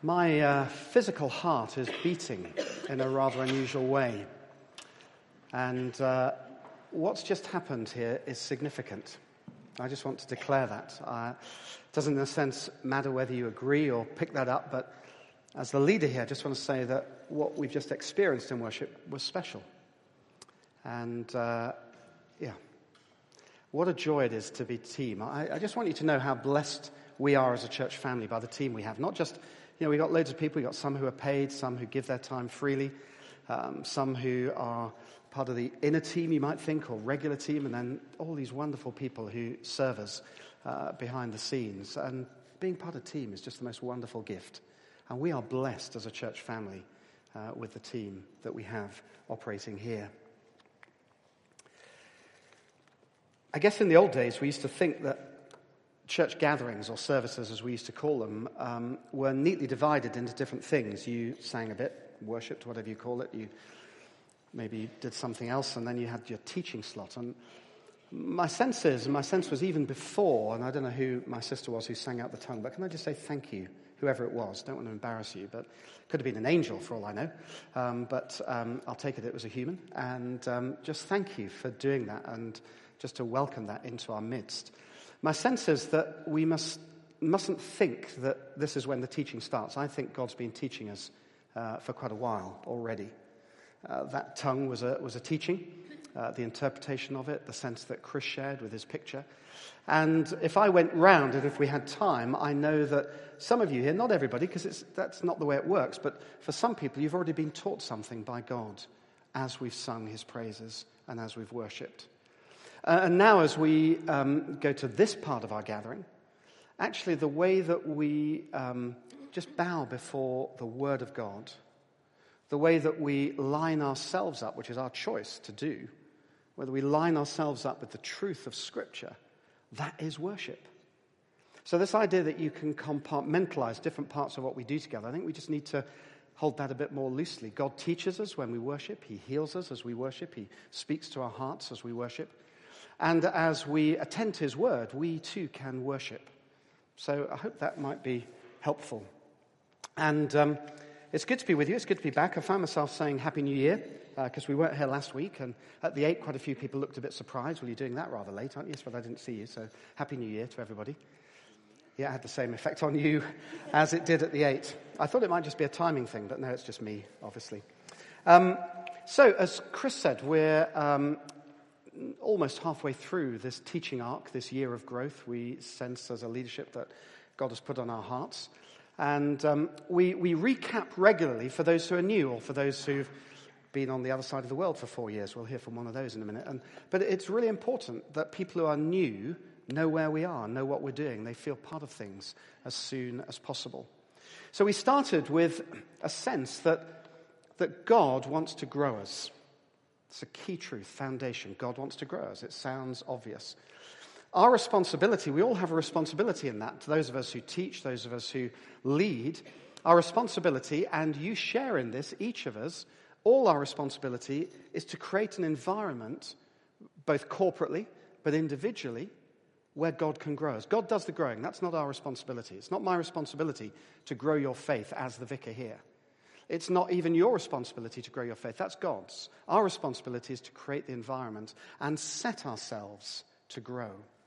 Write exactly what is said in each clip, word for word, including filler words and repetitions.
My uh, physical heart is beating in a rather unusual way. And uh, what's just happened here is significant. I just want to declare that. Uh, it doesn't in a sense matter whether you agree or pick that up, but as the leader here, I just want to say that what we've just experienced in worship was special. And uh, yeah, what a joy it is to be team. I, I just want you to know how blessed we are as a church family by the team we have. Not just, you know, we've got loads of people. We've got some who are paid, some who give their time freely, um, some who are part of the inner team, you might think, or regular team, and then all these wonderful people who serve us uh, behind the scenes. And being part of a team is just the most wonderful gift. And we are blessed as a church family uh, with the team that we have operating here. I guess in the old days, we used to think that church gatherings, or services as we used to call them, um, were neatly divided into different things. You sang a bit, worshipped, whatever you call it. You maybe did something else, and then you had your teaching slot. And my sense is, and my sense was even before, and I don't know who my sister was who sang out the tongue, but can I just say thank you, whoever it was. Don't want to embarrass you, but it could have been an angel for all I know. Um, but um, I'll take it it was a human. And um, just thank you for doing that, and just to welcome that into our midst. My sense is that we must, mustn't think that this is when the teaching starts. I think God's been teaching us uh, for quite a while already. Uh, that tongue was a, was a teaching, uh, the interpretation of it, the sense that Chris shared with his picture. And if I went round, and if we had time, I know that some of you here, not everybody, because it's, that's not the way it works, but for some people, you've already been taught something by God as we've sung his praises and as we've worshipped. Uh, and now as we um, go to this part of our gathering, actually the way that we um, just bow before the Word of God, the way that we line ourselves up, which is our choice to do, whether we line ourselves up with the truth of Scripture, that is worship. So this idea that you can compartmentalize different parts of what we do together, I think we just need to hold that a bit more loosely. God teaches us when we worship. He heals us as we worship. He speaks to our hearts as we worship. And as we attend to his word, we too can worship. So I hope that might be helpful. And um, it's good to be with you. It's good to be back. I found myself saying Happy New Year because uh, we weren't here last week. And at the eight, quite a few people looked a bit surprised. Well, you're doing that rather late, aren't you? Yes, but I didn't see you. So Happy New Year to everybody. Yeah, it had the same effect on you as it did at the eight. I thought it might just be a timing thing, but no, it's just me, obviously. Um, so, as Chris said, we're um, almost halfway through this teaching arc, this year of growth. We sense as a leadership that God has put on our hearts. And um, we, we recap regularly for those who are new or for those who've been on the other side of the world for four years. We'll hear from one of those in a minute. And, but it's really important that people who are new know where we are, know what we're doing. They feel part of things as soon as possible. So we started with a sense that, that God wants to grow us. It's a key truth, foundation. God wants to grow us. It sounds obvious. Our responsibility, we all have a responsibility in that. To those of us who teach, those of us who lead, our responsibility, and you share in this, each of us, all our responsibility is to create an environment, both corporately, but individually, where God can grow us. God does the growing. That's not our responsibility. It's not my responsibility to grow your faith as the vicar here. It's not even your responsibility to grow your faith. That's God's. Our responsibility is to create the environment and set ourselves to grow.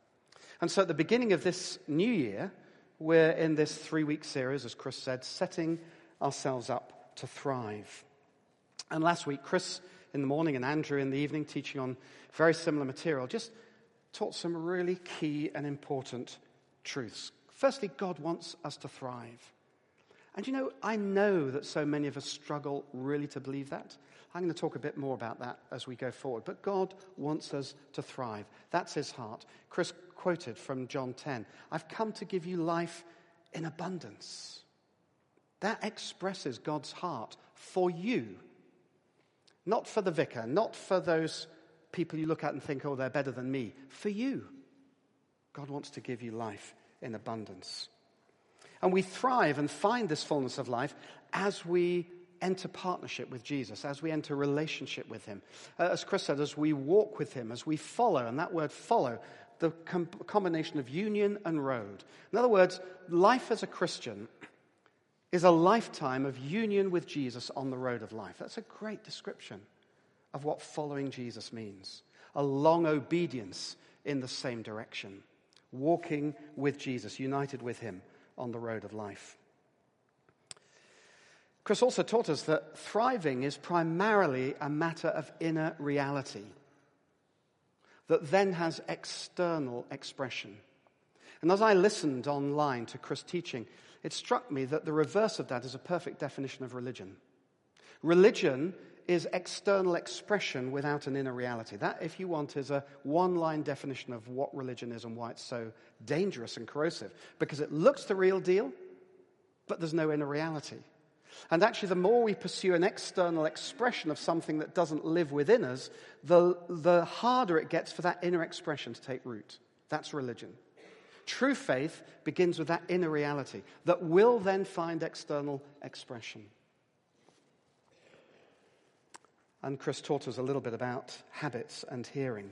And so at the beginning of this new year, we're in this three-week series, as Chris said, setting ourselves up to thrive. And last week, Chris in the morning and Andrew in the evening, teaching on very similar material, just taught some really key and important truths. Firstly, God wants us to thrive. And you know, I know that so many of us struggle really to believe that. I'm going to talk a bit more about that as we go forward. But God wants us to thrive. That's his heart. Chris quoted from John ten, I've come to give you life in abundance. That expresses God's heart for you. Not for the vicar, not for those people you look at and think, oh, they're better than me. For you, God wants to give you life in abundance. And we thrive and find this fullness of life as we enter partnership with Jesus, as we enter relationship with him. Uh, as Chris said, as we walk with him, as we follow, and that word follow, the com- combination of union and road. In other words, life as a Christian is a lifetime of union with Jesus on the road of life. That's a great description of what following Jesus means. A long obedience in the same direction. Walking with Jesus, united with him on the road of life. Chris also taught us that thriving is primarily a matter of inner reality that then has external expression. And as I listened online to Chris' teaching, it struck me that the reverse of that is a perfect definition of religion. Religion is external expression without an inner reality. That, if you want, is a one-line definition of what religion is and why it's so dangerous and corrosive. Because it looks the real deal, but there's no inner reality. And actually, the more we pursue an external expression of something that doesn't live within us, the, the harder it gets for that inner expression to take root. That's religion. True faith begins with that inner reality that will then find external expression. And Chris taught us a little bit about habits and hearing.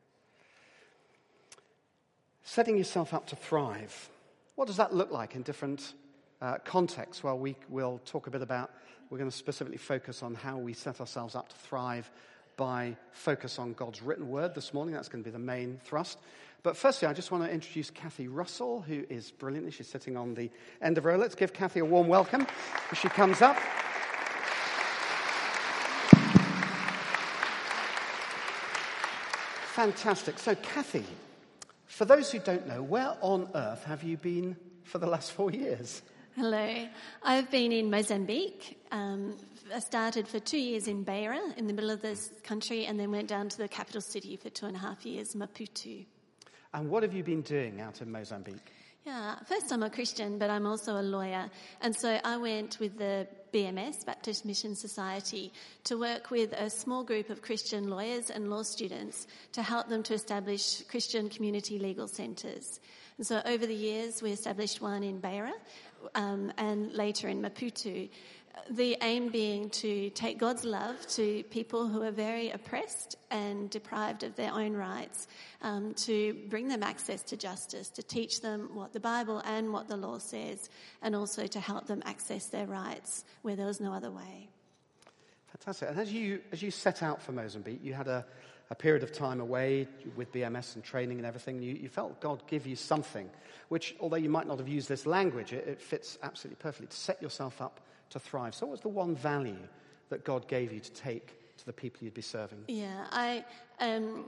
Setting yourself up to thrive. What does that look like in different uh, contexts? Well, we will talk a bit about, we're going to specifically focus on how we set ourselves up to thrive by focus on God's written word this morning. That's going to be the main thrust. But firstly, I just want to introduce Kathy Russell, who is brilliant. She's sitting on the end of the row. Let's give Kathy a warm welcome as she comes up. Fantastic. So, Kathy, for those who don't know, where on earth have you been for the last four years? Hello. I've been in Mozambique. Um, I started for two years in Beira, in the middle of this country, and then went down to the capital city for two and a half years, Maputo. And what have you been doing out in Mozambique? Yeah, first I'm a Christian, but I'm also a lawyer. And so I went with the B M S, Baptist Mission Society, to work with a small group of Christian lawyers and law students to help them to establish Christian community legal centres. And so over the years, we established one in Beira um, and later in Maputo. The aim being to take God's love to people who are very oppressed and deprived of their own rights, um, to bring them access to justice, to teach them what the Bible and what the law says, and also to help them access their rights where there was no other way. Fantastic. And as you as you set out for Mozambique, you had a, a period of time away with B M S and training and everything. You, you felt God give you something, which, although you might not have used this language, it, it fits absolutely perfectly to set yourself up to thrive. So what was the one value that God gave you to take to the people you'd be serving? Yeah, I... Um,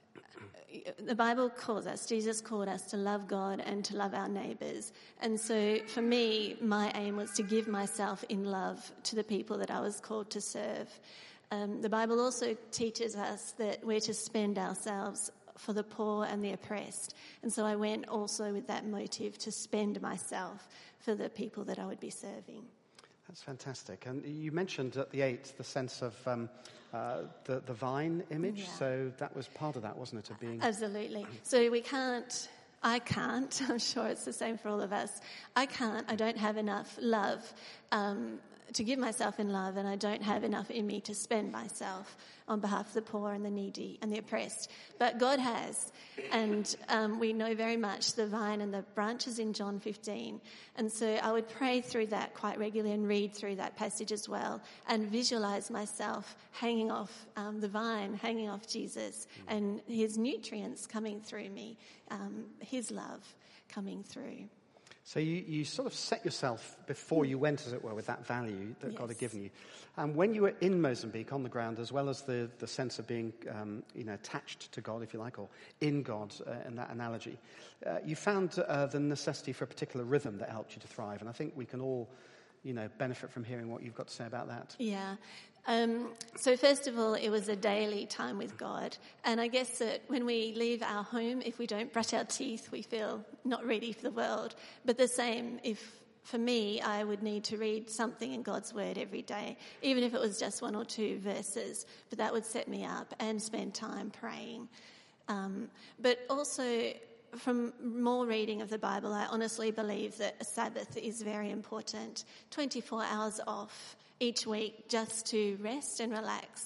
the Bible calls us, Jesus called us to love God and to love our neighbours. And so for me, my aim was to give myself in love to the people that I was called to serve. Um, the Bible also teaches us that we're to spend ourselves for the poor and the oppressed. And so I went also with that motive to spend myself for the people that I would be serving. That's fantastic. And you mentioned at the eight the sense of um, uh, the, the vine image. Yeah. So that was part of that, wasn't it, of being... Absolutely. So we can't, I can't, I'm sure it's the same for all of us. I can't, I don't have enough love um, to give myself in love, and I don't have enough in me to spend myself on behalf of the poor and the needy and the oppressed. But God has, and um, we know very much the vine and the branches in John fifteen. And so I would pray through that quite regularly and read through that passage as well and visualize myself hanging off um, the vine, hanging off Jesus and his nutrients coming through me, um, his love coming through. So you, you sort of set yourself before you went, as it were, with that value that yes. God had given you. And when you were in Mozambique on the ground, as well as the, the sense of being um, you know, attached to God, if you like, or in God, uh, in that analogy, uh, you found uh, the necessity for a particular rhythm that helped you to thrive. And I think we can all, you know, benefit from hearing what you've got to say about that. Yeah. Um, so first of all, it was a daily time with God. And I guess that when we leave our home, if we don't brush our teeth, we feel not ready for the world. But the same, if for me, I would need to read something in God's word every day, even if it was just one or two verses. But that would set me up and spend time praying. Um, but also, from more reading of the Bible, I honestly believe that a Sabbath is very important. twenty-four hours off each week just to rest and relax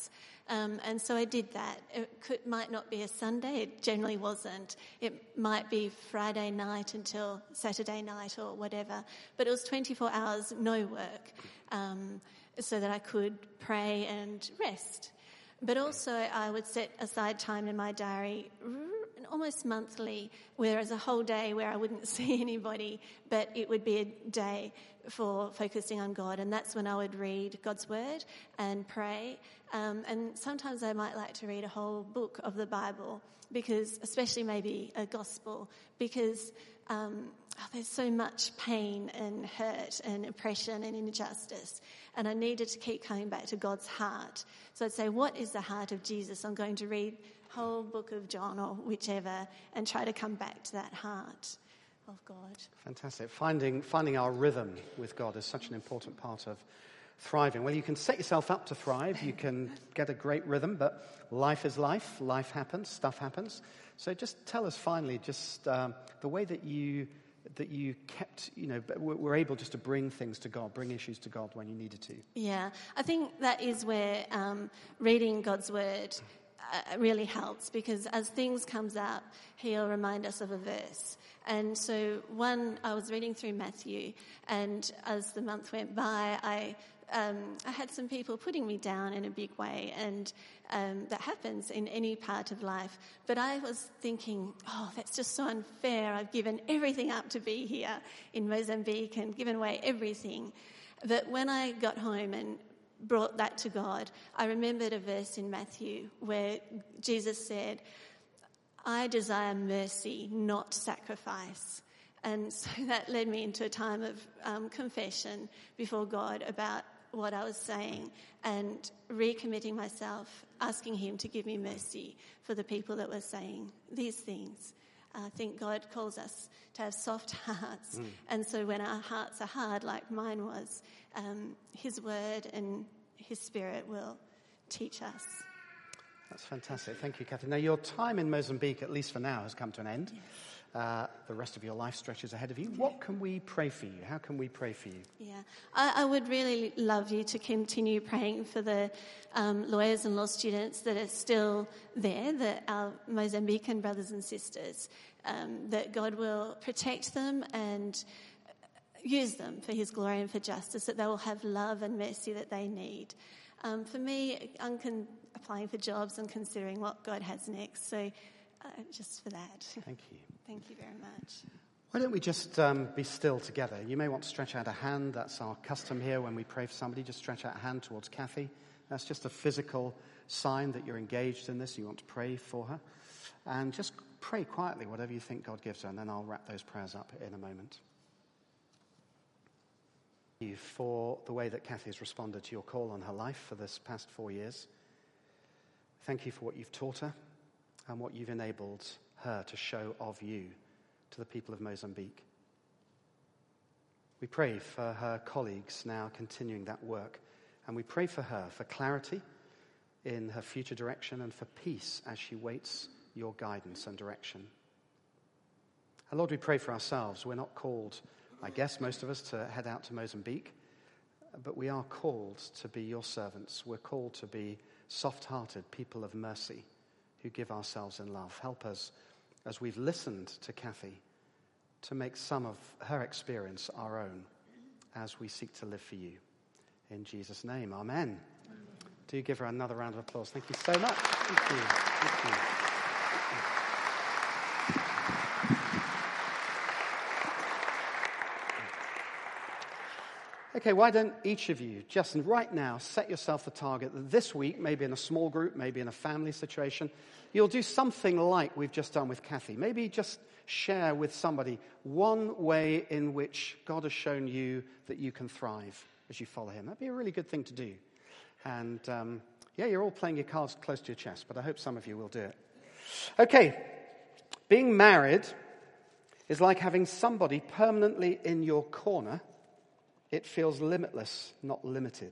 Um, and so I did that. It could, might not be a Sunday. It generally wasn't. It might be Friday night until Saturday night or whatever. But it was twenty-four hours, no work, um, so that I could pray and rest. But also I would set aside time in my diary almost monthly, where there's a whole day where I wouldn't see anybody, but it would be a day for focusing on God. And that's when I would read God's Word and pray. Um, and sometimes I might like to read a whole book of the Bible, because, especially maybe a gospel, because um, oh, there's so much pain and hurt and oppression and injustice. And I needed to keep coming back to God's heart. So I'd say, what is the heart of Jesus? I'm going to read whole book of John or whichever and try to come back to that heart of God. Fantastic. Finding finding our rhythm with God is such an important part of thriving. Well, you can set yourself up to thrive. You can get a great rhythm, but life is life. Life happens. Stuff happens. So just tell us finally just um, the way that you that you kept, you know, were able just to bring things to God, bring issues to God when you needed to. Yeah, I think that is where um, reading God's Word Uh, really helps, because as things comes up, he'll remind us of a verse. And so one, I was reading through Matthew, and as the month went by, I um, I had some people putting me down in a big way, and um, that happens in any part of life. But I was thinking, oh, that's just so unfair. I've given everything up to be here in Mozambique and given away everything. But when I got home and brought that to God, I remembered a verse in Matthew where Jesus said, I desire mercy, not sacrifice. And so that led me into a time of um, confession before God about what I was saying, and recommitting myself, asking him to give me mercy for the people that were saying these things. I think God calls us to have soft hearts. Mm. And so when our hearts are hard, like mine was, um, his word and his spirit will teach us. That's fantastic. Thank you, Kathy. Now, your time in Mozambique, at least for now, has come to an end. Yes. Uh, the rest of your life stretches ahead of you. Yeah. What can we pray for you? How can we pray for you? Yeah, I, I would really love you to continue praying for the um, lawyers and law students that are still there, the, our Mozambican brothers and sisters, um, that God will protect them and use them for his glory and for justice, that they will have love and mercy that they need. Um, for me, I'm con- applying for jobs and considering what God has next. So uh, just for that. Thank you. Thank you very much. Why don't we just um, be still together? You may want to stretch out a hand. That's our custom here when we pray for somebody. Just stretch out a hand towards Kathy. That's just a physical sign that you're engaged in this. You want to pray for her. And just pray quietly, whatever you think God gives her, and then I'll wrap those prayers up in a moment. Thank you for the way that Kathy has responded to your call on her life for this past four years. Thank you for what you've taught her and what you've enabled her to show of you to the people of Mozambique. We pray for her colleagues now continuing that work, and we pray for her for clarity in her future direction and for peace as she waits your guidance and direction. And Lord, we pray for ourselves. We're not called, I guess, most of us to head out to Mozambique, but we are called to be your servants. We're called to be soft-hearted people of mercy who give ourselves in love. Help us, as we've listened to Kathy, to make some of her experience our own as we seek to live for you. In Jesus' name, amen. Amen. Do give her another round of applause. Thank you so much. Thank you. Thank you. Okay, why don't each of you, just right now, set yourself the target that this week, maybe in a small group, maybe in a family situation, you'll do something like we've just done with Kathy. Maybe just share with somebody one way in which God has shown you that you can thrive as you follow him. That'd be a really good thing to do. And um, yeah, you're all playing your cards close to your chest, but I hope some of you will do it. Okay, being married is like having somebody permanently in your corner. It feels limitless, not limited.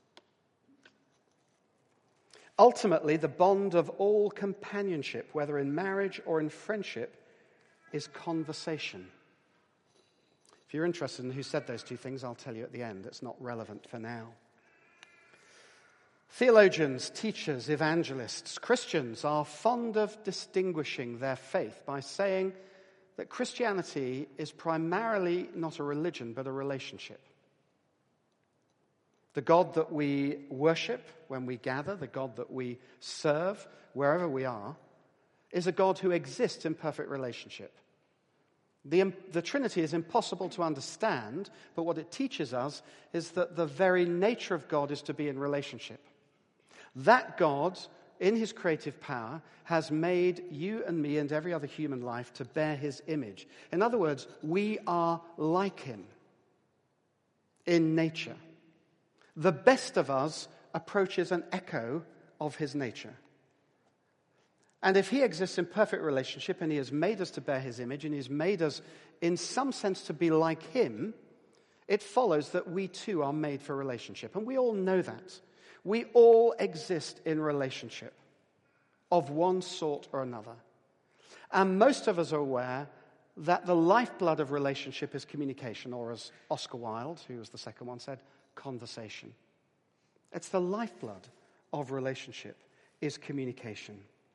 Ultimately, the bond of all companionship, whether in marriage or in friendship, is conversation. If you're interested in who said those two things, I'll tell you at the end. It's not relevant for now. Theologians, teachers, evangelists, Christians are fond of distinguishing their faith by saying that Christianity is primarily not a religion but a relationship. The God that we worship when we gather, the God that we serve wherever we are, is a God who exists in perfect relationship. The, the Trinity is impossible to understand, but what it teaches us is that the very nature of God is to be in relationship. That God, in his creative power, has made you and me and every other human life to bear his image. In other words, we are like him in nature. The best of us approaches an echo of his nature. And if he exists in perfect relationship and he has made us to bear his image and he has made us in some sense to be like him, it follows that we too are made for relationship. And we all know that. We all exist in relationship of one sort or another. And most of us are aware that the lifeblood of relationship is communication, or as Oscar Wilde, who was the second one, said, conversation. It's the lifeblood of relationship is communication.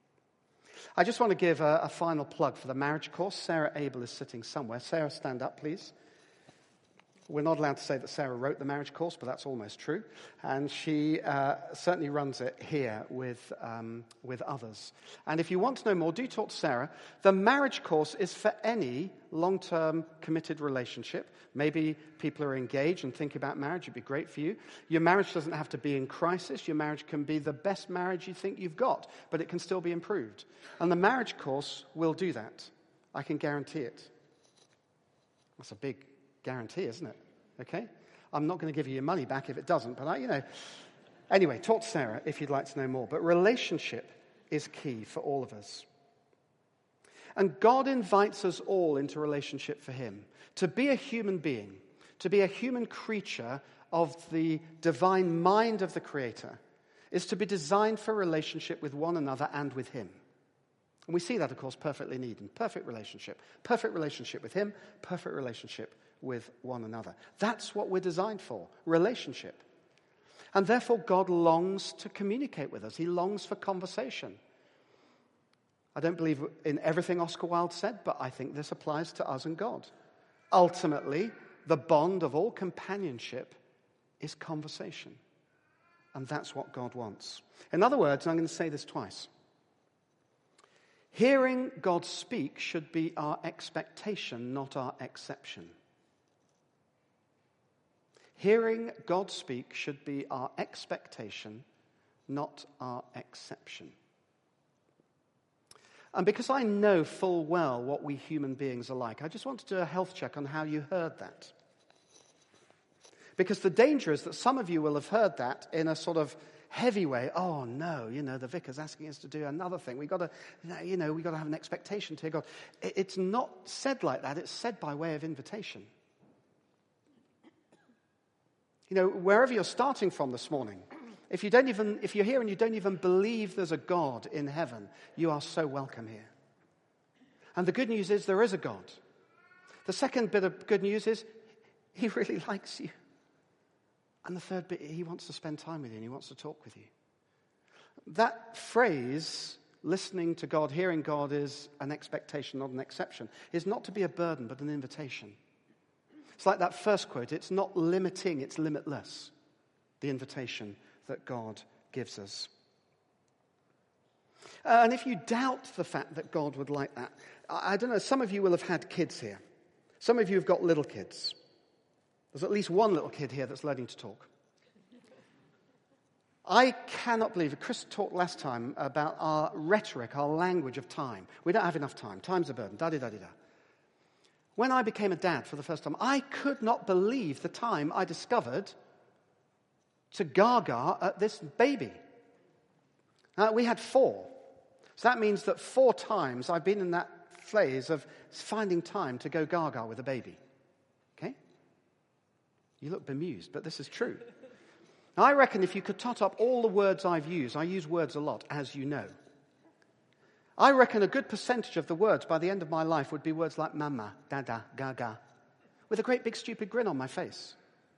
I just want to give a, a final plug for the marriage course. Sarah Abel is sitting somewhere. Sarah, stand up, please. We're not allowed to say that Sarah wrote the marriage course, but that's almost true. And she uh, certainly runs it here with, um, with others. And if you want to know more, do talk to Sarah. The marriage course is for any long-term committed relationship. Maybe people are engaged and thinking about marriage. It'd be great for you. Your marriage doesn't have to be in crisis. Your marriage can be the best marriage you think you've got, but it can still be improved. And the marriage course will do that. I can guarantee it. That's a big guarantee, isn't it? Okay? I'm not going to give you your money back if it doesn't, but I, you know. Anyway, talk to Sarah if you'd like to know more. But relationship is key for all of us. And God invites us all into relationship for him. To be a human being, to be a human creature of the divine mind of the Creator, is to be designed for relationship with one another and with him. And we see that, of course, perfectly in Eden. Perfect relationship. Perfect relationship with him. Perfect relationship with one another. That's what we're designed for, relationship. And therefore, God longs to communicate with us. He longs for conversation. I don't believe in everything Oscar Wilde said, but I think this applies to us and God. Ultimately, the bond of all companionship is conversation. And that's what God wants. In other words, I'm going to say this twice. Hearing God speak should be our expectation, not our exception. Hearing God speak should be our expectation, not our exception. And because I know full well what we human beings are like, I just want to do a health check on how you heard that. Because the danger is that some of you will have heard that in a sort of heavy way. Oh no, you know, the vicar's asking us to do another thing. We've got to, you know, we've got to have an expectation to hear God. It's not said like that. It's said by way of invitation. You know, wherever you're starting from this morning, if you don't even, if you're here and you don't even believe there's a God in heaven, you are so welcome here. And the good news is there is a God. The second bit of good news is he really likes you. And the third bit, he wants to spend time with you and he wants to talk with you. That phrase, listening to God, hearing God, is an expectation, not an exception, is not to be a burden, but an invitation. It's like that first quote. It's not limiting, it's limitless. The invitation that God gives us. Uh, and if you doubt the fact that God would like that, I, I don't know, some of you will have had kids here. Some of you have got little kids. There's at least one little kid here that's learning to talk. I cannot believe, Chris talked last time about our rhetoric, our language of time. We don't have enough time. Time's a burden. Da-di-da-di-da. When I became a dad for the first time, I could not believe the time I discovered to gaga at this baby. Uh, we had four. So that means that four times I've been in that phase of finding time to go gaga with a baby. Okay? You look bemused, but this is true. Now, I reckon if you could tot up all the words I've used, I use words a lot, as you know. I reckon a good percentage of the words by the end of my life would be words like mama, dada, gaga, with a great big stupid grin on my face.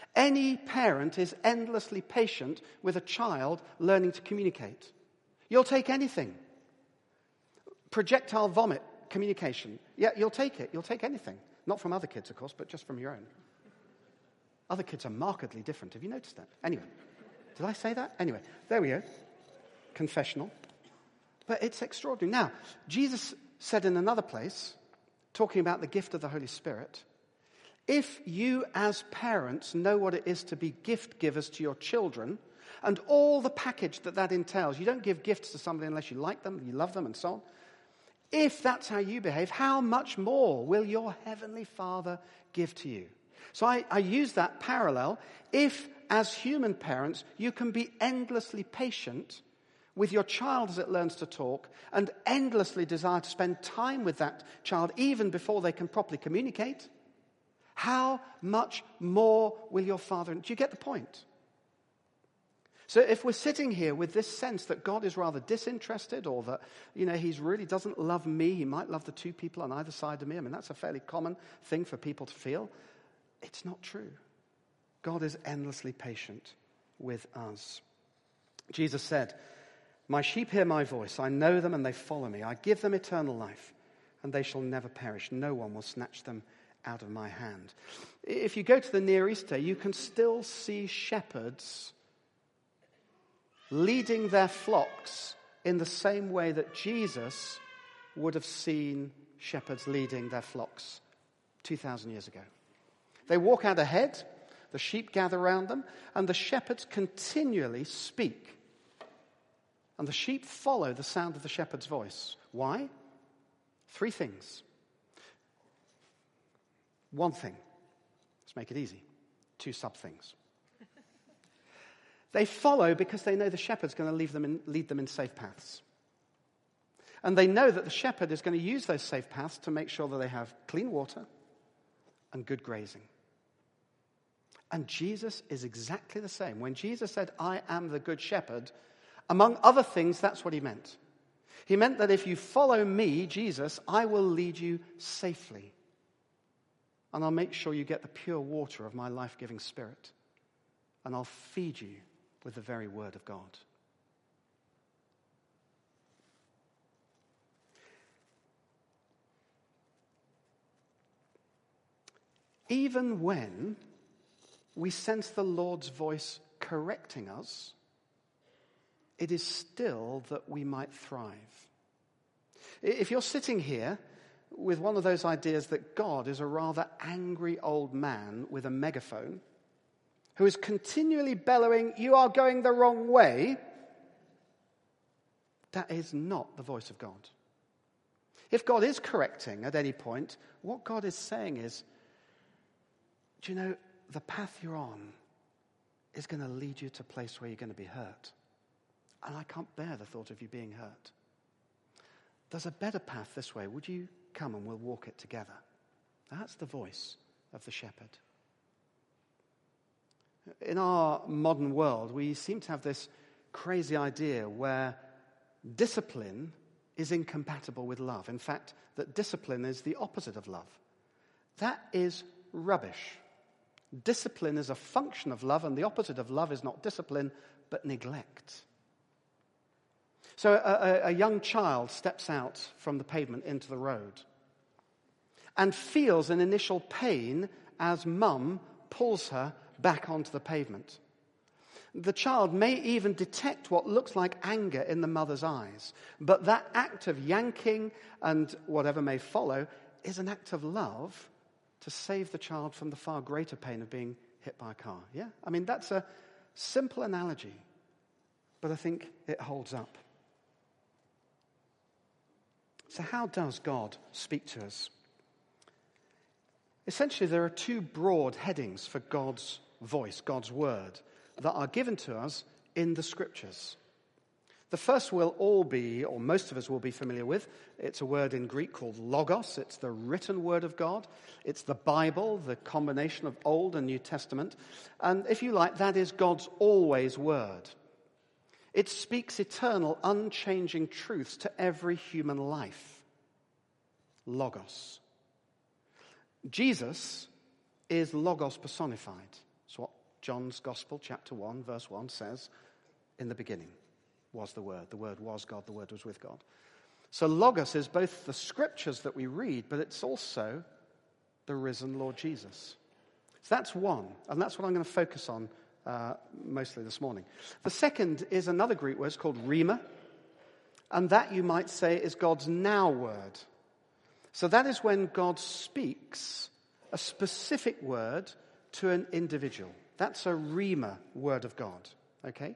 Any parent is endlessly patient with a child learning to communicate. You'll take anything. Projectile vomit communication. Yeah, you'll take it. You'll take anything. Not from other kids, of course, but just from your own. Other kids are markedly different. Have you noticed that? Anyway, did I say that? Anyway, there we go. Confessional. But it's extraordinary. Now, Jesus said in another place, talking about the gift of the Holy Spirit, if you as parents know what it is to be gift givers to your children and all the package that that entails, you don't give gifts to somebody unless you like them, you love them and so on. If that's how you behave, how much more will your heavenly Father give to you? So I, I use that parallel. If as human parents you can be endlessly patient with your child as it learns to talk and endlessly desire to spend time with that child even before they can properly communicate, how much more will your Father? Do you get the point? So if we're sitting here with this sense that God is rather disinterested or that, you know, he really doesn't love me, he might love the two people on either side of me, I mean, that's a fairly common thing for people to feel. It's not true. God is endlessly patient with us. Jesus said, my sheep hear my voice. I know them and they follow me. I give them eternal life and they shall never perish. No one will snatch them out of my hand. If you go to the Near East, you can still see shepherds leading their flocks in the same way that Jesus would have seen shepherds leading their flocks two thousand years ago. They walk out ahead, the sheep gather around them, and the shepherds continually speak. And the sheep follow the sound of the shepherd's voice. Why? Three things. One thing. Let's make it easy. Two sub-things. They follow because they know the shepherd's going to leave them in, lead them in safe paths. And they know that the shepherd is going to use those safe paths to make sure that they have clean water and good grazing. And Jesus is exactly the same. When Jesus said, I am the good shepherd, among other things, that's what he meant. He meant that if you follow me, Jesus, I will lead you safely. And I'll make sure you get the pure water of my life-giving Spirit. And I'll feed you with the very word of God. Even when we sense the Lord's voice correcting us, it is still that we might thrive. If you're sitting here with one of those ideas that God is a rather angry old man with a megaphone who is continually bellowing, you are going the wrong way, that is not the voice of God. If God is correcting at any point, what God is saying is, do you know, the path you're on is going to lead you to a place where you're going to be hurt. And I can't bear the thought of you being hurt. There's a better path this way. Would you come and we'll walk it together? That's the voice of the shepherd. In our modern world, we seem to have this crazy idea where discipline is incompatible with love. In fact, that discipline is the opposite of love. That is rubbish. Discipline is a function of love, and the opposite of love is not discipline, but neglect. So a, a, a young child steps out from the pavement into the road and feels an initial pain as mum pulls her back onto the pavement. The child may even detect what looks like anger in the mother's eyes, but that act of yanking and whatever may follow is an act of love to save the child from the far greater pain of being hit by a car. Yeah? I mean, that's a simple analogy, but I think it holds up. So how does God speak to us? Essentially, there are two broad headings for God's voice, God's word, that are given to us in the Scriptures. The first we'll all be, or most of us will be familiar with. It's a word in Greek called logos. It's the written word of God. It's the Bible, the combination of Old and New Testament. And if you like, that is God's always word. It speaks eternal, unchanging truths to every human life. Logos. Jesus is logos personified. That's what John's Gospel, chapter one, verse one says, in the beginning was the Word. The Word was God. The Word was with God. So Logos is both the scriptures that we read, but it's also the risen Lord Jesus. So that's one, and that's what I'm going to focus on uh, mostly this morning. The second is another Greek word. It's called rhema, and that, you might say, is God's now word. So that is when God speaks a specific word to an individual. That's a rhema, word of God. Okay?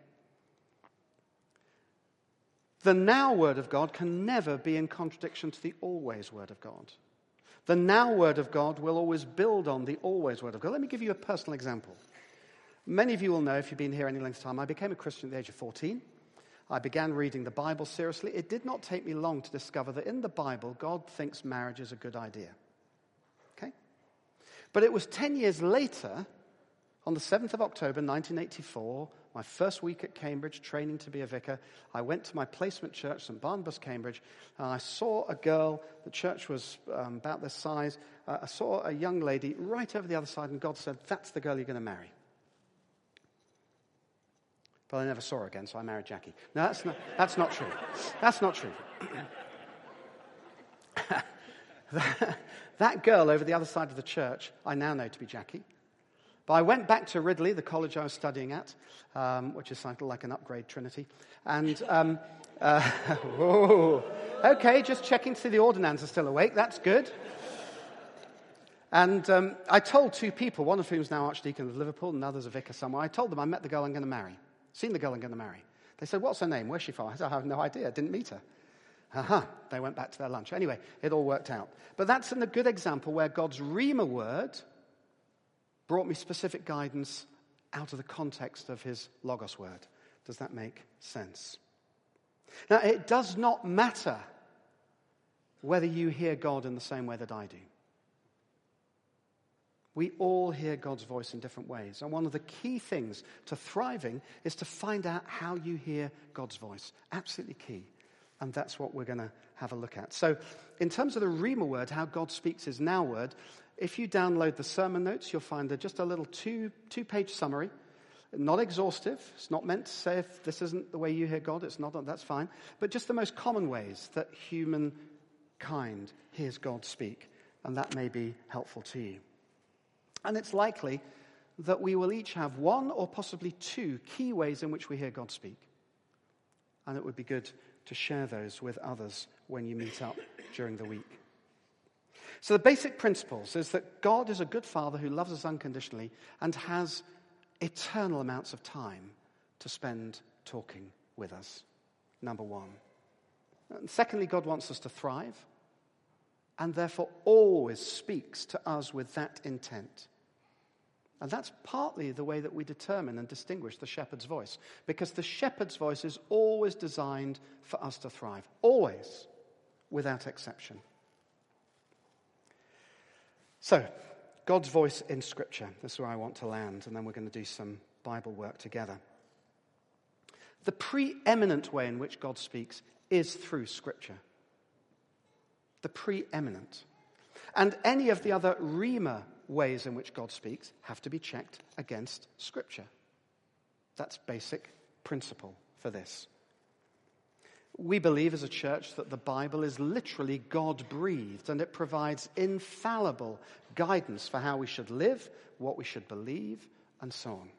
The now word of God can never be in contradiction to the always word of God. The now word of God will always build on the always word of God. Let me give you a personal example. Many of you will know, if you've been here any length of time, I became a Christian at the age of fourteen. I began reading the Bible seriously. It did not take me long to discover that in the Bible, God thinks marriage is a good idea. Okay? But it was ten years later, on the seventh of October, nineteen eighty-four, my first week at Cambridge, training to be a vicar, I went to my placement church, St Barnabas, Cambridge, and I saw a girl. The church was um, about this size. Uh, I saw a young lady right over the other side, and God said, "That's the girl you're going to marry." But I never saw her again, so I married Jackie. No, that's not, that's not true. That's not true. that, that girl over the other side of the church, I now know to be Jackie. But I went back to Ridley, the college I was studying at, um, which is sort of like an upgrade Trinity. And, um, uh, whoa, okay, just checking to see the ordinands are still awake. That's good. And um, I told two people, one of whom is now Archdeacon of Liverpool and the other's a vicar somewhere. I told them I met the girl I'm going to marry. Seen the girl I'm going to marry. They said, "What's her name? Where's she from?" I said, "I have no idea. I didn't meet her." Aha, they went back to their lunch. Anyway, it all worked out. But that's a good example where God's rhema word brought me specific guidance out of the context of his Logos word. Does that make sense? Now, it does not matter whether you hear God in the same way that I do. We all hear God's voice in different ways. And one of the key things to thriving is to find out how you hear God's voice. Absolutely key. And that's what we're going to have a look at. So in terms of the Rhema word, how God speaks his now word, if you download the sermon notes, you'll find just a little two, two-page summary. Not exhaustive. It's not meant to say if this isn't the way you hear God, it's not, that's fine. But just the most common ways that humankind hears God speak. And that may be helpful to you. And it's likely that we will each have one or possibly two key ways in which we hear God speak. And it would be good to share those with others when you meet up during the week. So the basic principles is that God is a good father who loves us unconditionally and has eternal amounts of time to spend talking with us. Number one. And secondly, God wants us to thrive and therefore always speaks to us with that intent. And that's partly the way that we determine and distinguish the shepherd's voice. Because the shepherd's voice is always designed for us to thrive. Always, without exception. So, God's voice in Scripture. This is where I want to land, and then we're going to do some Bible work together. The preeminent way in which God speaks is through Scripture. The preeminent. And any of the other Rhema ways in which God speaks have to be checked against Scripture. That's basic principle for this. We believe as a church that the Bible is literally God-breathed and it provides infallible guidance for how we should live, what we should believe, and so on.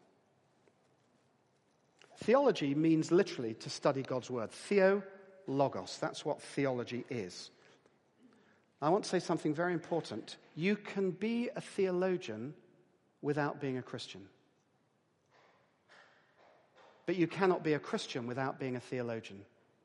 Theology means literally to study God's word. Theo, logos. That's what theology is. I want to say something very important. You can be a theologian without being a Christian. But you cannot be a Christian without being a theologian.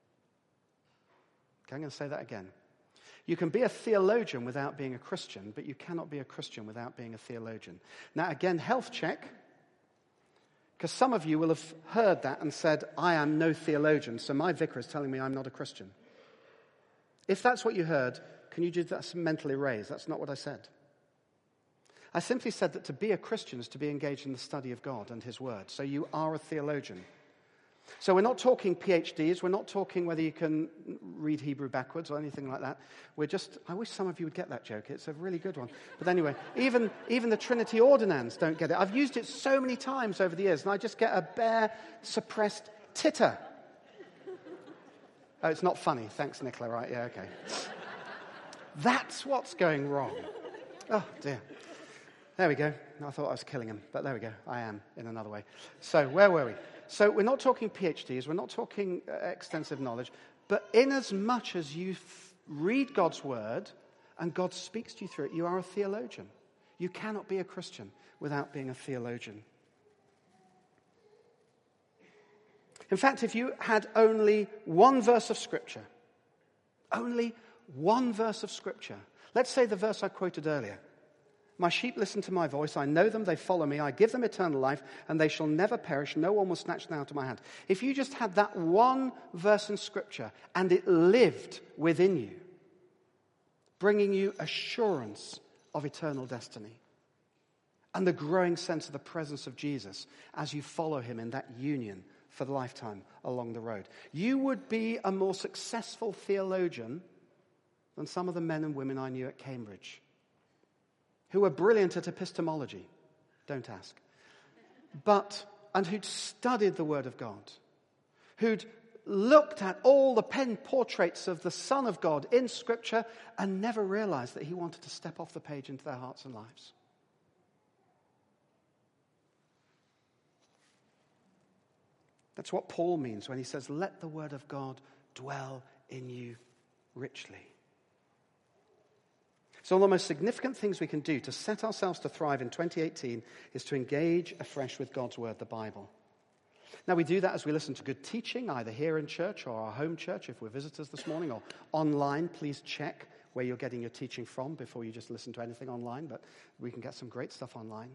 Okay, I'm going to say that again. You can be a theologian without being a Christian, but you cannot be a Christian without being a theologian. Now, again, health check. Because some of you will have heard that and said, I am no theologian, so my vicar is telling me I'm not a Christian. If that's what you heard, can you do that mentally erase? That's not what I said. I simply said that to be a Christian is to be engaged in the study of God and his word. So you are a theologian. So we're not talking PhDs, we're not talking whether you can read Hebrew backwards or anything like that. We're just, I wish some of you would get that joke, it's a really good one. But anyway, even, even the Trinity Ordinands don't get it. I've used it so many times over the years, and I just get a bare, suppressed titter. Oh, it's not funny. Thanks, Nicola, right? Yeah, okay. That's what's going wrong. Oh, dear. There we go. I thought I was killing him, but there we go. I am, in another way. So, where were we? So, we're not talking PhDs, we're not talking uh, extensive knowledge, but in as much as you f- read God's word and God speaks to you through it, you are a theologian. You cannot be a Christian without being a theologian. In fact, if you had only one verse of Scripture, only one verse of Scripture, let's say the verse I quoted earlier, my sheep listen to my voice, I know them, they follow me, I give them eternal life, and they shall never perish, no one will snatch them out of my hand. If you just had that one verse in Scripture, and it lived within you, bringing you assurance of eternal destiny, and the growing sense of the presence of Jesus as you follow him in that union for the lifetime along the road, you would be a more successful theologian than some of the men and women I knew at Cambridge, who were brilliant at epistemology, don't ask, but, and who'd studied the Word of God, who'd looked at all the pen portraits of the Son of God in Scripture and never realized that he wanted to step off the page into their hearts and lives. That's what Paul means when he says, let the Word of God dwell in you richly. So one of the most significant things we can do to set ourselves to thrive in twenty eighteen is to engage afresh with God's Word, the Bible. Now, we do that as we listen to good teaching, either here in church or our home church, if we're visitors this morning, or online. Please check where you're getting your teaching from before you just listen to anything online, but we can get some great stuff online.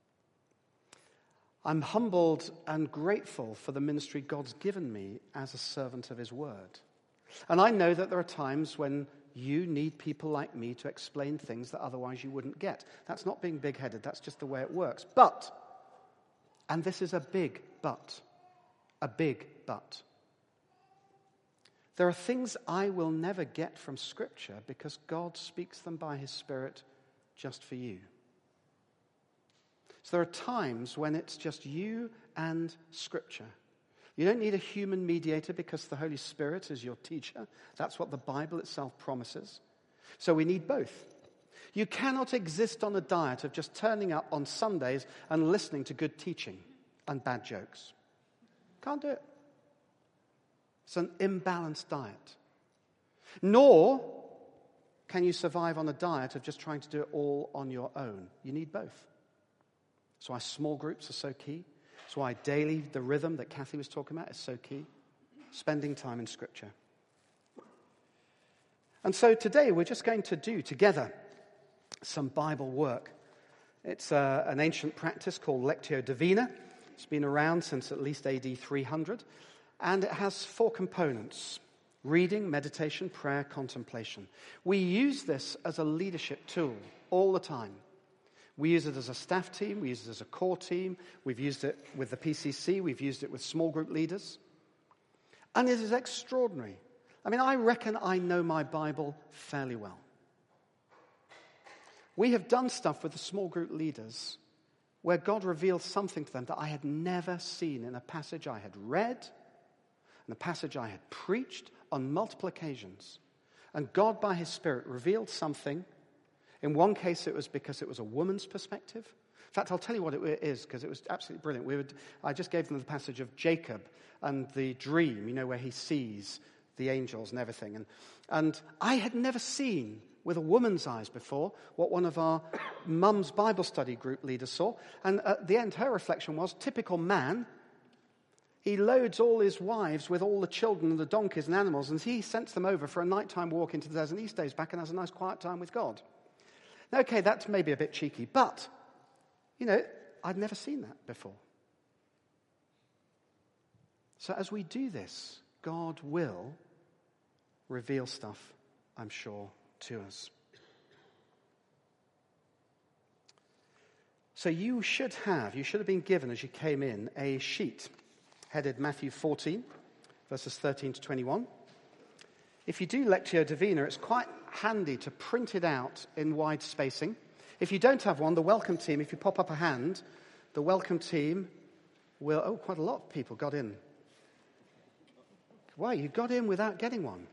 I'm humbled and grateful for the ministry God's given me as a servant of his Word. And I know that there are times when you need people like me to explain things that otherwise you wouldn't get. That's not being big-headed. That's just the way it works. But, and this is a big but, a big but, there are things I will never get from Scripture because God speaks them by his Spirit just for you. So there are times when it's just you and Scripture. You don't need a human mediator because the Holy Spirit is your teacher. That's what the Bible itself promises. So we need both. You cannot exist on a diet of just turning up on Sundays and listening to good teaching and bad jokes. Can't do it. It's an imbalanced diet. Nor can you survive on a diet of just trying to do it all on your own. You need both. That's why small groups are so key. That's why daily, the rhythm that Kathy was talking about is so key. Spending time in Scripture. And so today we're just going to do together some Bible work. It's uh, an ancient practice called Lectio Divina. It's been around since at least A D three hundred. And it has four components: reading, meditation, prayer, contemplation. We use this as a leadership tool all the time. We use it as a staff team, we use it as a core team, we've used it with the P C C, we've used it with small group leaders. And it is extraordinary. I mean, I reckon I know my Bible fairly well. We have done stuff with the small group leaders where God revealed something to them that I had never seen in a passage I had read, in a passage I had preached on multiple occasions. And God, by his Spirit, revealed something. In one case, it was because it was a woman's perspective. In fact, I'll tell you what it is, because it was absolutely brilliant. We would, I just gave them the passage of Jacob and the dream, you know, where he sees the angels and everything. And, and I had never seen, with a woman's eyes before, what one of our mum's Bible study group leaders saw. And at the end, her reflection was, typical man, he loads all his wives with all the children and the donkeys and animals, and he sends them over for a nighttime walk into the desert, and he stays back and has a nice quiet time with God. Okay, that's maybe a bit cheeky, but, you know, I'd never seen that before. So as we do this, God will reveal stuff, I'm sure, to us. So you should have, you should have been given as you came in, a sheet. headed Matthew fourteen, verses thirteen to twenty-one. If you do Lectio Divina, it's quite handy to print it out in wide spacing. If you don't have one, the welcome team, if you pop up a hand, the welcome team will... Oh, quite a lot of people got in. Wow, you got in without getting one.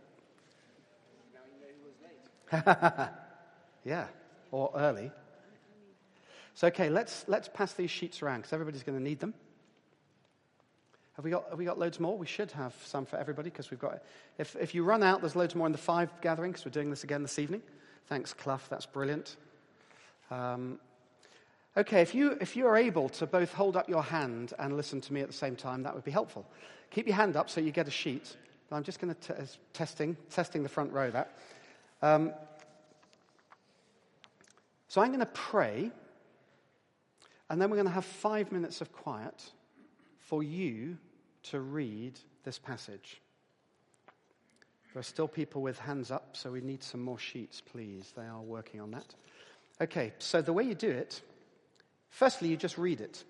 Yeah, or early. So, okay, let's let's pass these sheets around because everybody's going to need them. Have we got have we got loads more? We should have some for everybody because we've got. If if you run out, there's loads more in the five gathering because we're doing this again this evening. Thanks, Clough. That's brilliant. Um, okay, if you if you are able to both hold up your hand and listen to me at the same time, that would be helpful. Keep your hand up so you get a sheet. I'm just going to t- testing testing the front row. That. Um, so I'm going to pray, and then we're going to have five minutes of quiet for you to read this passage. There are still people with hands up, so we need some more sheets, please. They are working on that. Okay, so the way you do it, firstly, you just read it.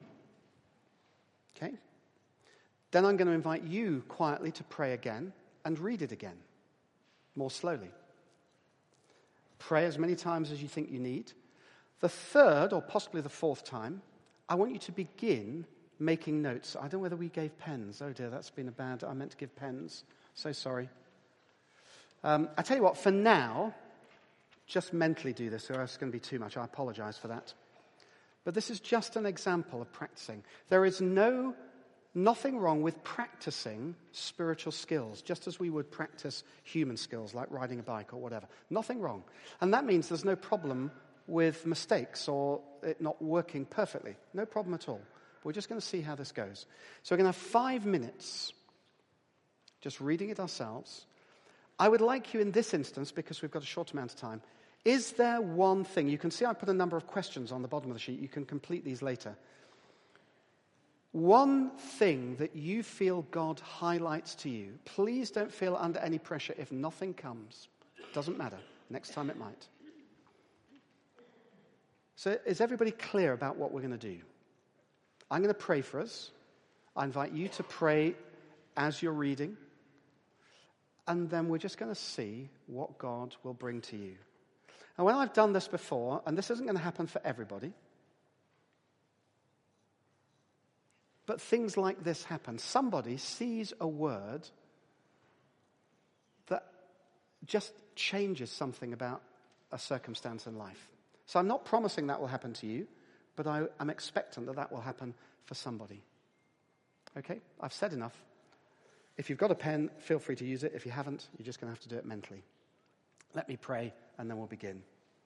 Okay? Then I'm going to invite you quietly to pray again and read it again, more slowly. Pray as many times as you think you need. The third, or possibly the fourth time, I want you to begin making notes. I don't know whether we gave pens. Oh dear, that's been a bad... I meant to give pens. So sorry. Um, I tell you what, for now, just mentally do this, or else it's going to be too much. I apologize for that. But this is just an example of practicing. There is no... Nothing wrong with practicing spiritual skills, just as we would practice human skills like riding a bike or whatever. Nothing wrong. And that means there's no problem with mistakes or it not working perfectly. No problem at all. We're just going to see how this goes. So we're going to have five minutes just reading it ourselves. I would like you in this instance, because we've got a short amount of time, is there one thing? You can see I put a number of questions on the bottom of the sheet. You can complete these later. One thing that you feel God highlights to you, please don't feel under any pressure if nothing comes. Doesn't matter. Next time it might. So is everybody clear about what we're going to do? I'm going to pray for us. I invite you to pray as you're reading. And then we're just going to see what God will bring to you. And when I've done this before, and this isn't going to happen for everybody, but things like this happen. Somebody sees a word that just changes something about a circumstance in life. So I'm not promising that will happen to you, but I, I'm expectant that that will happen for somebody. Okay? I've said enough. If you've got a pen, feel free to use it. If you haven't, you're just going to have to do it mentally. Let me pray, and then we'll begin.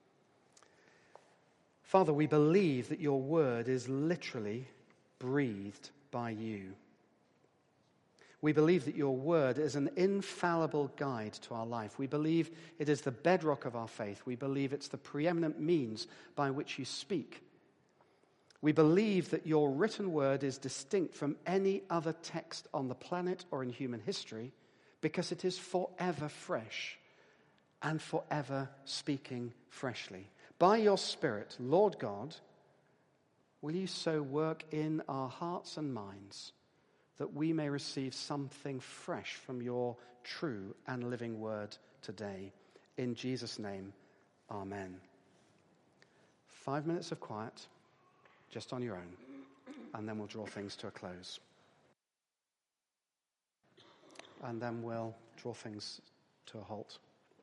Father, we believe that your word is literally breathed by you. We believe that your word is an infallible guide to our life. We believe it is the bedrock of our faith. We believe it's the preeminent means by which you speak. We believe that your written word is distinct from any other text on the planet or in human history because it is forever fresh and forever speaking freshly. By your Spirit, Lord God, will you so work in our hearts and minds that we may receive something fresh from your true and living word today. In Jesus' name, amen. Five minutes of quiet, just on your own, and then we'll draw things to a close. And then we'll draw things to a halt.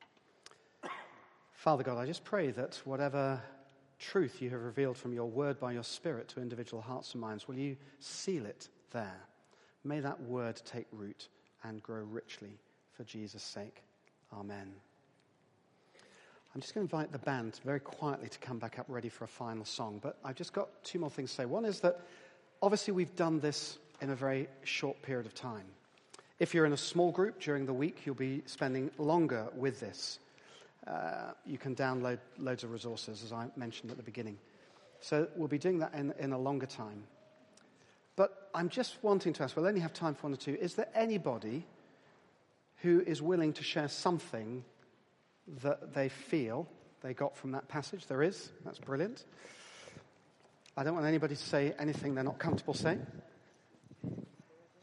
Father God, I just pray that whatever truth you have revealed from your word by your Spirit to individual hearts and minds, will you seal it there? May that word take root and grow richly for Jesus' sake. Amen. I'm just going to invite the band very quietly to come back up ready for a final song, but I've just got two more things to say. One is that obviously we've done this in a very short period of time. If you're in a small group during the week, you'll be spending longer with this. Uh, you can download loads of resources, as I mentioned at the beginning. So we'll be doing that in, in a longer time. But I'm just wanting to ask, we'll only have time for one or two, is there anybody who is willing to share something that they feel they got from that passage? There is. That's brilliant. I don't want anybody to say anything they're not comfortable saying.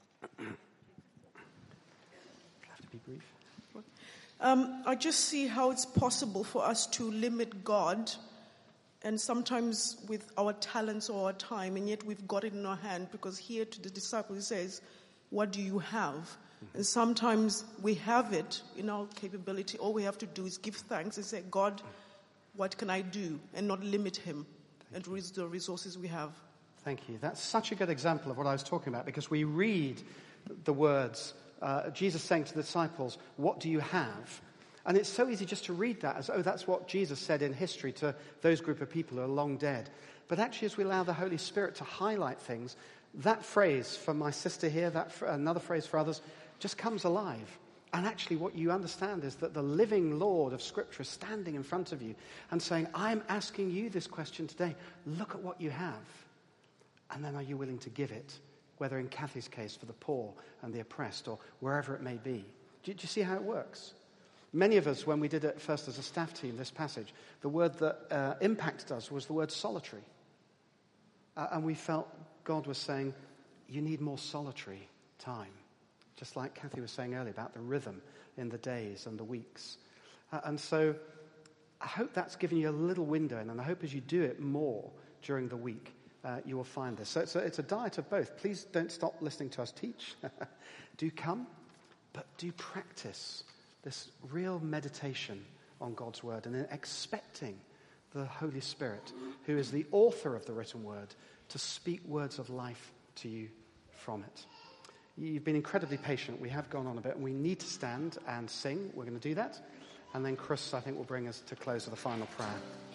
Reeve. Um, I just see how it's possible for us to limit God, and sometimes with our talents or our time, and yet we've got it in our hand, because here to the disciples he says, what do you have? Mm-hmm. And sometimes we have it in our capability. All we have to do is give thanks and say, God, what can I do? And not limit him and use the resources we have. Thank you. That's such a good example of what I was talking about, because we read the words, uh, Jesus saying to the disciples, what do you have? And it's so easy just to read that as, oh, that's what Jesus said in history to those group of people who are long dead. But actually, as we allow the Holy Spirit to highlight things, that phrase for my sister here, that fr- another phrase for others, just comes alive. And actually what you understand is that the living Lord of Scripture is standing in front of you and saying, I'm asking you this question today. Look at what you have. And then are you willing to give it? Whether in Kathy's case for the poor and the oppressed, or wherever it may be. Do, do you see how it works? Many of us, when we did it first as a staff team, this passage, the word that uh, impacted us was the word solitary. Uh, and we felt God was saying, you need more solitary time. Just like Kathy was saying earlier about the rhythm in the days and the weeks. Uh, and so I hope that's given you a little window in, and I hope as you do it more during the week, uh, you will find this. So it's a, it's a diet of both. Please don't stop listening to us teach. Do come, but do practice this real meditation on God's word, and then expecting the Holy Spirit, who is the author of the written word, to speak words of life to you from it. You've been incredibly patient. We have gone on a bit, and we need to stand and sing. We're going to do that. And then Chris, I think, will bring us to close with a final prayer.